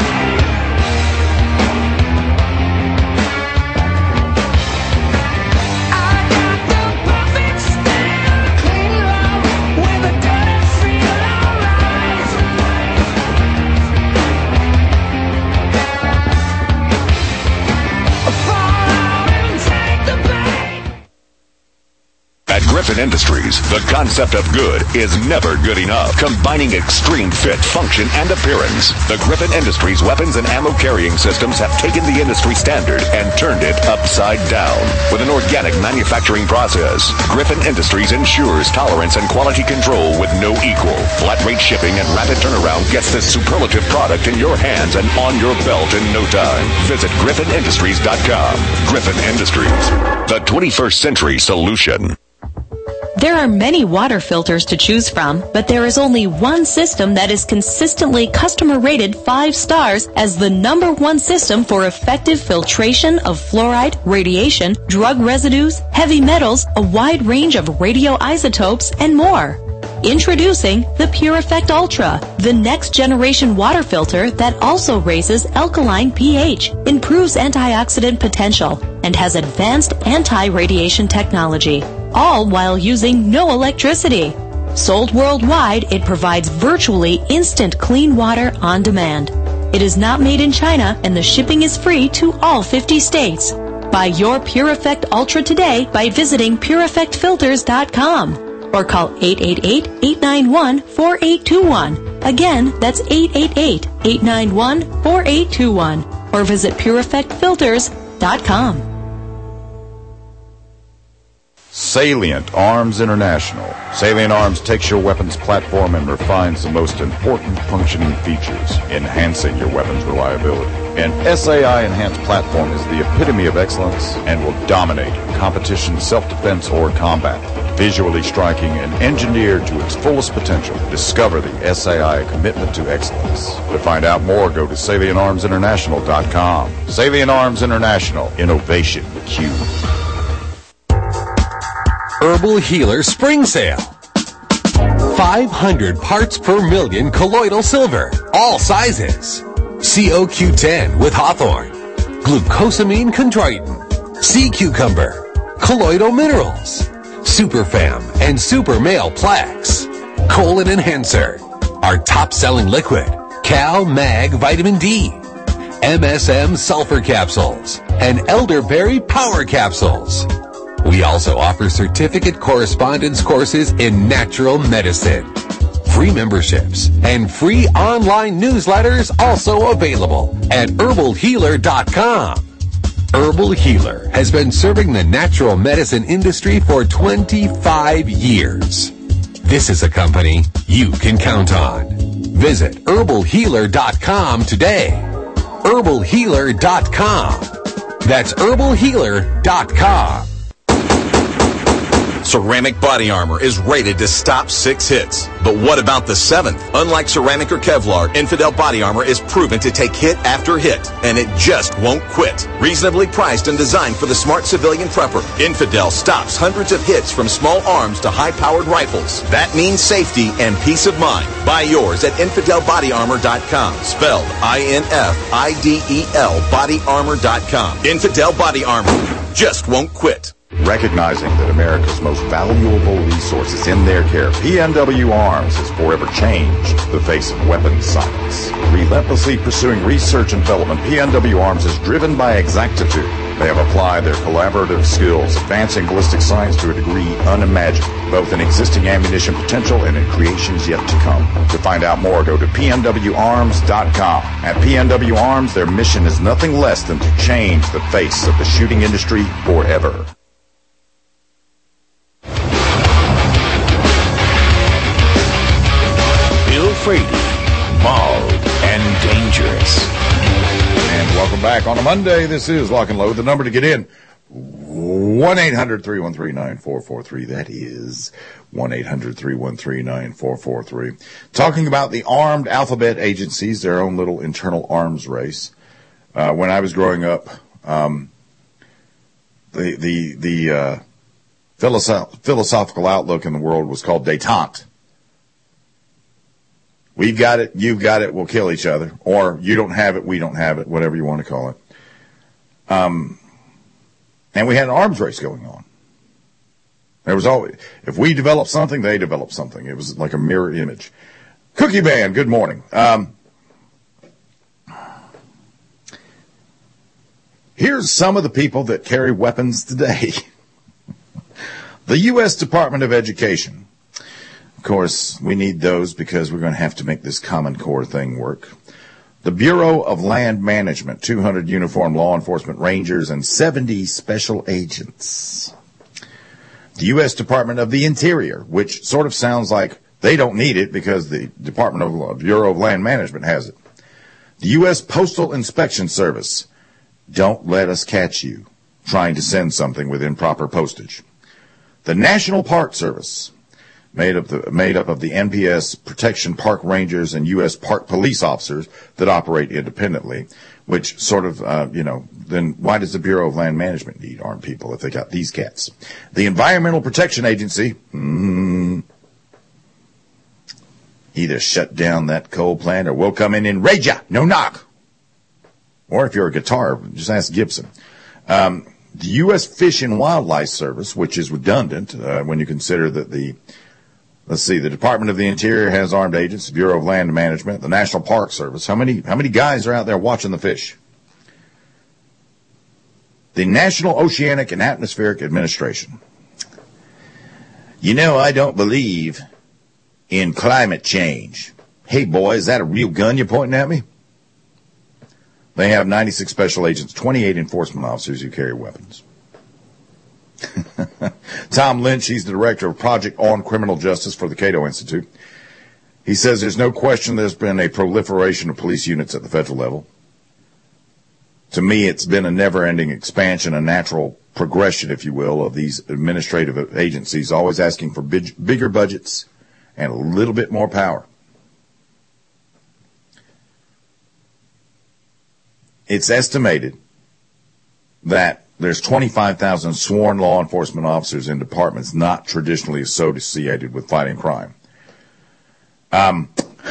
Griffin Industries, the concept of good is never good enough. Combining extreme fit, function, and appearance, the Griffin Industries weapons and ammo carrying systems have taken the industry standard and turned it upside down. With an organic manufacturing process, Griffin Industries ensures tolerance and quality control with no equal. Flat rate shipping and rapid turnaround gets this superlative product in your hands and on your belt in no time. Visit Griffin Industries dot com. Griffin Industries, the twenty-first century solution. There are many water filters to choose from, but there is only one system that is consistently customer rated five stars as the number one system for effective filtration of fluoride, radiation, drug residues, heavy metals, a wide range of radioisotopes, and more. Introducing the Pure Effect Ultra, the next generation water filter that also raises alkaline pH, improves antioxidant potential, and has advanced anti-radiation technology, all while using no electricity. Sold worldwide, it provides virtually instant clean water on demand. It is not made in China, and the shipping is free to all fifty states. Buy your Pure Effect Ultra today by visiting pure effect filters dot com. Or call eight eight eight, eight nine one, four eight two one. Again, that's eight eight eight, eight nine one, four eight two one. Or visit pure effect filters dot com. Salient Arms International. Salient Arms takes your weapons platform and refines the most important functioning features, enhancing your weapon's reliability. An S A I enhanced platform is the epitome of excellence and will dominate competition, self-defense, or combat. Visually striking and engineered to its fullest potential, discover the S A I commitment to excellence. To find out more, go to salient arms international dot com. Salient Arms International. Innovation Q. Herbal Healer Spring Sale. five hundred parts per million colloidal silver. All sizes. C O Q ten with Hawthorne. Glucosamine chondroitin. Sea cucumber. Colloidal minerals. Superfam and Super Male Plaques. Colon Enhancer. Our top-selling liquid. Cal Mag Vitamin D. M S M Sulfur Capsules. And Elderberry Power Capsules. We also offer certificate correspondence courses in natural medicine. Free memberships and free online newsletters also available at herbal healer dot com. Herbal Healer has been serving the natural medicine industry for twenty-five years. This is a company you can count on. Visit herbal healer dot com today. herbal healer dot com. That's herbal healer dot com. Ceramic Body Armor is rated to stop six hits. But what about the seventh? Unlike ceramic or Kevlar, Infidel Body Armor is proven to take hit after hit, and it just won't quit. Reasonably priced and designed for the smart civilian prepper, Infidel stops hundreds of hits from small arms to high-powered rifles. That means safety and peace of mind. Buy yours at infidel body armor dot com. Spelled I N F I D E L body armor dot com. Infidel Body Armor just won't quit. Recognizing that America's most valuable resource is in their care, P N W Arms has forever changed the face of weapons science. Relentlessly pursuing research and development, P N W Arms is driven by exactitude. They have applied their collaborative skills, advancing ballistic science to a degree unimagined, both in existing ammunition potential and in creations yet to come. To find out more, go to P N W arms dot com. At P N W Arms, their mission is nothing less than to change the face of the shooting industry forever. Bill Frady, Bald and Dangerous. And welcome back on a Monday. This is Lock and Load. The number to get in, one eight hundred, three one three, nine four four three. That is one eight hundred, three one three, nine four four three. Talking about the armed alphabet agencies, their own little internal arms race. Uh, when I was growing up, um, the the the uh, philosoph- philosophical outlook in the world was called détente. We've got it, you've got it, we'll kill each other. Or you don't have it, we don't have it, whatever you want to call it. Um, and we had an arms race going on. There was always, if we developed something, they developed something. It was like a mirror image. Cookie Band, good morning. Um, here's some of the people that carry weapons today. The U S Department of Education. Of course, we need those because we're going to have to make this Common Core thing work. The Bureau of Land Management, two hundred uniformed law enforcement rangers and seventy special agents. The U S Department of the Interior, which sort of sounds like they don't need it because the Department of Bureau of Land Management has it. The U S Postal Inspection Service. Don't let us catch you trying to send something with improper postage. The National Park Service, made up, the, made up of the N P S Protection Park Rangers and U S Park Police officers that operate independently, which sort of, uh, you know, then why does the Bureau of Land Management need armed people if they got these cats? The Environmental Protection Agency, mm, either shut down that coal plant or we'll come in and raid ya, no knock. Or if you're a guitar, just ask Gibson. Um, the U S Fish and Wildlife Service, which is redundant uh, when you consider that the, let's see, the Department of the Interior has armed agents, the Bureau of Land Management, the National Park Service. How many, how many guys are out there watching the fish? The National Oceanic and Atmospheric Administration. You know, I don't believe in climate change. Hey, boy, is that a real gun you're pointing at me? They have ninety-six special agents, twenty-eight enforcement officers who carry weapons. Tom Lynch, he's the director of Project on Criminal Justice for the Cato Institute. He says there's no question there's been a proliferation of police units at the federal level. To me, it's been a never-ending expansion, a natural progression, if you will, of these administrative agencies, always asking for big, bigger budgets and a little bit more power. It's estimated that there's twenty-five thousand sworn law enforcement officers in departments not traditionally associated with fighting crime. Um,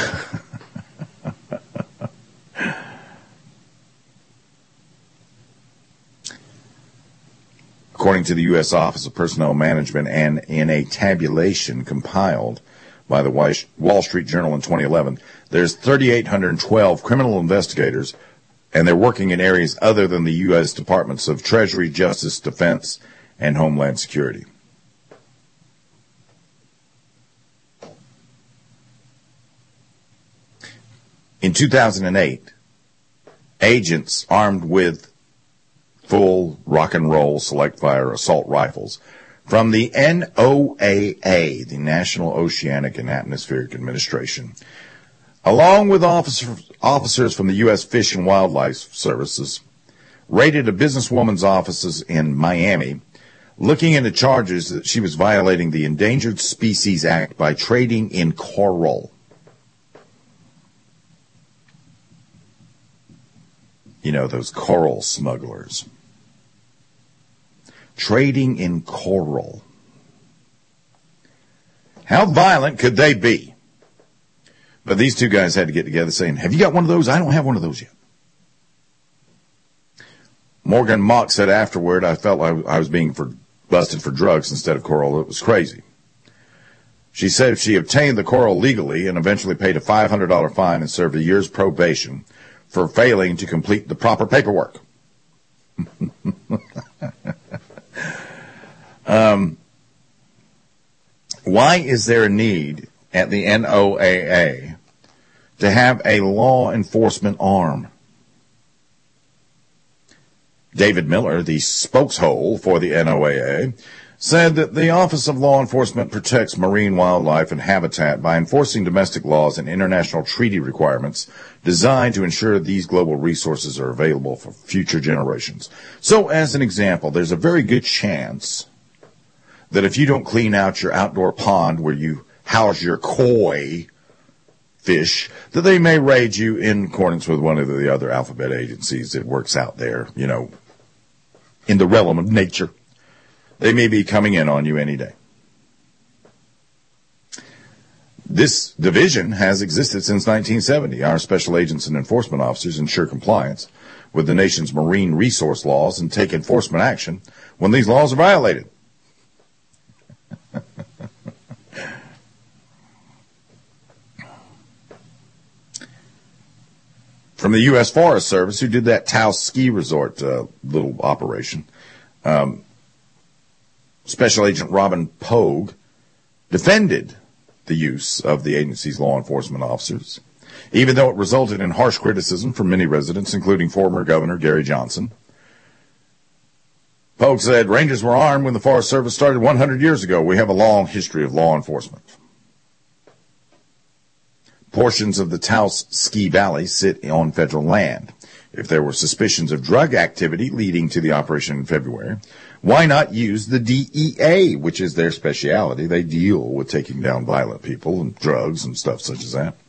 according to the U S Office of Personnel Management and in a tabulation compiled by the Wall Street Journal in twenty eleven, there's three thousand eight hundred twelve criminal investigators, and they're working in areas other than the U S Departments of Treasury, Justice, Defense, and Homeland Security. In two thousand eight, agents armed with full rock and roll select fire assault rifles from the N O A A, the National Oceanic and Atmospheric Administration, along with officers, officers from the U S Fish and Wildlife Services, raided a businesswoman's offices in Miami, looking into charges that she was violating the Endangered Species Act by trading in coral. You know, those coral smugglers. Trading in coral. How violent could they be? But these two guys had to get together saying, have you got one of those? I don't have one of those yet. Morgan Mock said afterward, I felt like I was being for, busted for drugs instead of coral. It was crazy. She said she obtained the coral legally and eventually paid a five hundred dollars fine and served a year's probation for failing to complete the proper paperwork. um, why is there a need at the N O A A to have a law enforcement arm? David Miller, the spokeshole for the N O A A, said that the Office of Law Enforcement protects marine wildlife and habitat by enforcing domestic laws and international treaty requirements designed to ensure these global resources are available for future generations. So, as an example, there's a very good chance that if you don't clean out your outdoor pond where you house your koi fish, that they may raid you in accordance with one of the other alphabet agencies that works out there, you know, in the realm of nature. They may be coming in on you any day. This division has existed since nineteen seventy. Our special agents and enforcement officers ensure compliance with the nation's marine resource laws and take enforcement action when these laws are violated. From the U S Forest Service, who did that Taos ski resort uh, little operation, um, Special Agent Robin Pogue defended the use of the agency's law enforcement officers, even though it resulted in harsh criticism from many residents, including former Governor Gary Johnson. Pogue said, Rangers were armed when the Forest Service started one hundred years ago. We have a long history of law enforcement. Portions of the Taos Ski Valley sit on federal land. If there were suspicions of drug activity leading to the operation in February, Why not use the D E A, which is their specialty? They deal with taking down violent people and drugs and stuff such as that.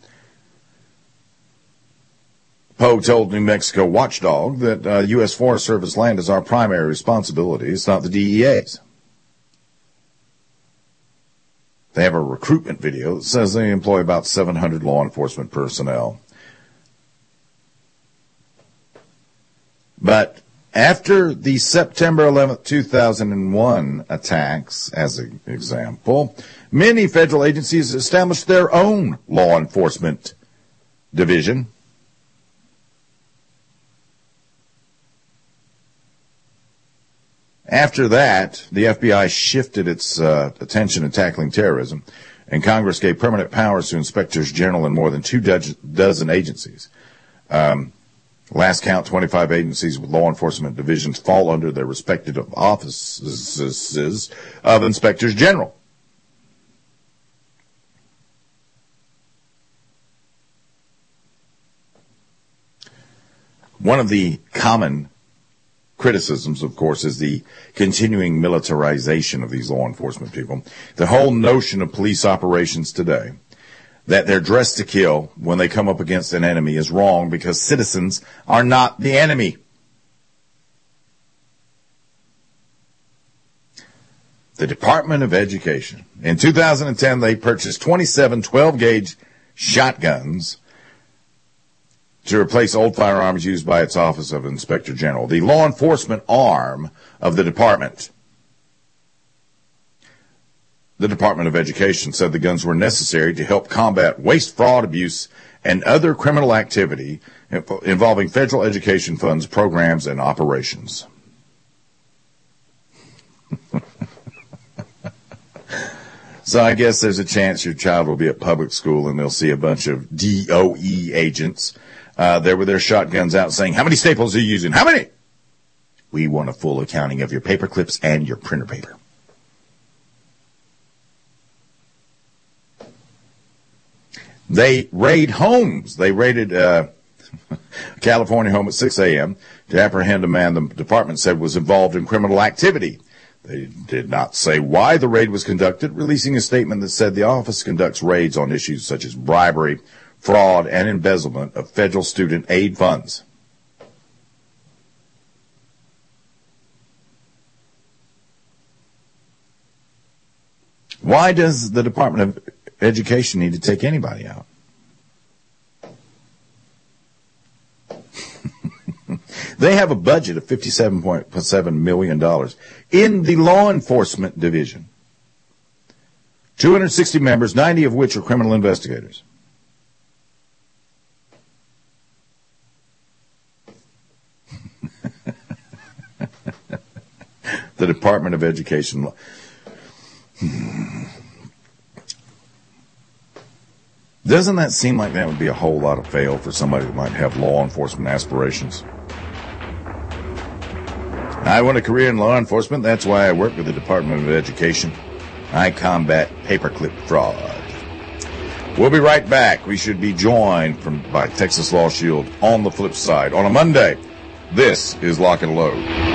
Poe told New Mexico Watchdog that uh, U S Forest Service land is our primary responsibility. It's not the D E A's. They have a recruitment video that says they employ about seven hundred law enforcement personnel. But after the September eleventh, two thousand one attacks, as an example, many federal agencies established their own law enforcement division. After that, the F B I shifted its uh, attention to tackling terrorism, and Congress gave permanent powers to inspectors general in more than two dozen agencies. Um, last count, twenty-five agencies with law enforcement divisions fall under their respective offices of inspectors general. One of the common criticisms, of course, is the continuing militarization of these law enforcement people. The whole notion of police operations today, that they're dressed to kill when they come up against an enemy, is wrong because citizens are not the enemy. The Department of Education. In two thousand ten, they purchased twenty-seven twelve-gauge shotguns to replace old firearms used by its Office of Inspector General, the law enforcement arm of the department. The Department of Education said the guns were necessary to help combat waste, fraud, abuse, and other criminal activity involving federal education funds, programs, and operations. So I guess there's a chance your child will be at public school and they'll see a bunch of D O E agents uh, there with their shotguns out saying, how many staples are you using? How many? We want a full accounting of your paper clips and your printer paper. They raid homes. They raided uh, a California home at six a.m. to apprehend a man the department said was involved in criminal activity. They did not say why the raid was conducted, releasing a statement that said the office conducts raids on issues such as bribery, fraud, and embezzlement of federal student aid funds. Why does the Department of Education need to take anybody out? They have a budget of fifty-seven point seven million dollars in the law enforcement division. two hundred sixty members, ninety of which are criminal investigators. The Department of Education. Doesn't that seem like that would be a whole lot of fail for somebody that might have law enforcement aspirations? I want a career in law enforcement. That's why I work with the Department of Education. I combat paperclip fraud. We'll be right back. We should be joined from by Texas Law Shield on the flip side on a Monday. This is Lock and Load.